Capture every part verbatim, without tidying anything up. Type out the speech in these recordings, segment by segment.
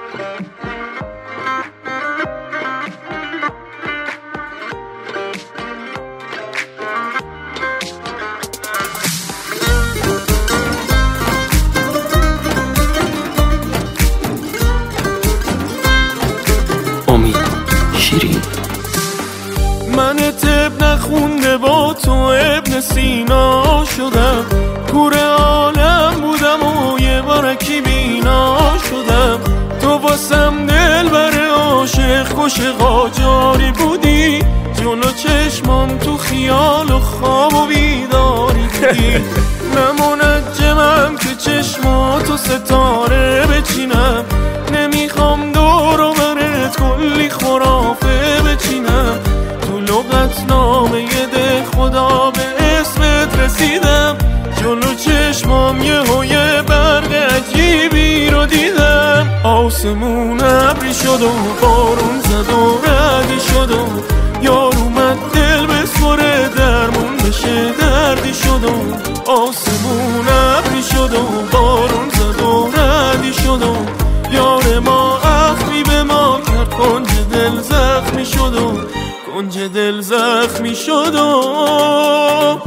من طب نخونده با تو ابن سینا شدم، کور عالم بودم و یه بارکی بینا شدم. تو واسم دل بر عاشق کش قاجاری بودی، جلو چشمام تو خیال و خواب و بیداری بودی. من منجمم که چشماتو ستاره بچینم، نمیخوام دور و برت کلی خرافه بچینم. تو لغت نامه ده خدا به اسمت رسیدم، جلو چشمام یه هویه برق عجیبی رو دیدم. آسمون ابری شد و بارون زد و ردی شد و یار اومد دل بسپره درمون بشه دردی شد و آسمون ابری شد و بارون زد و ردی شد و یار ما اخمی به ما کرد، کنج دل زخمی شد و کنج دل زخمی شد و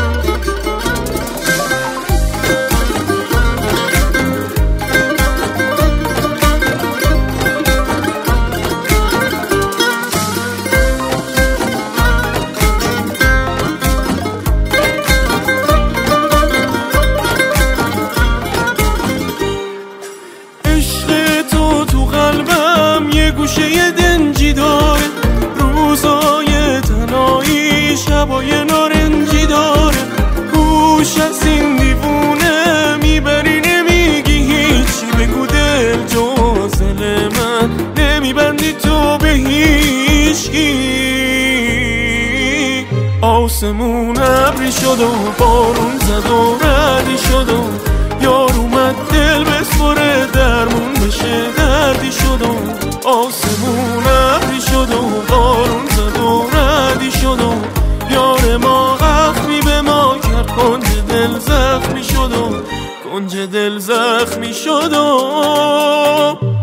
گوشه دنجی داره، روزای تنهایی شبای نارنجی داره. هوش از این دیوونه میبری نمیگی هیچی، بگو دل جز دل من نمیبندی تو به هیچکی. آسمون ابری شد و بارون زد و ردی شد و یار اومد دل بسپره درمون بشه دردی شد و آسمون ابری شد و بارون زد و ردی شد و یار ما اخمی به ما کرد، کنج دل زخمی شد و کنج دل زخمی شد و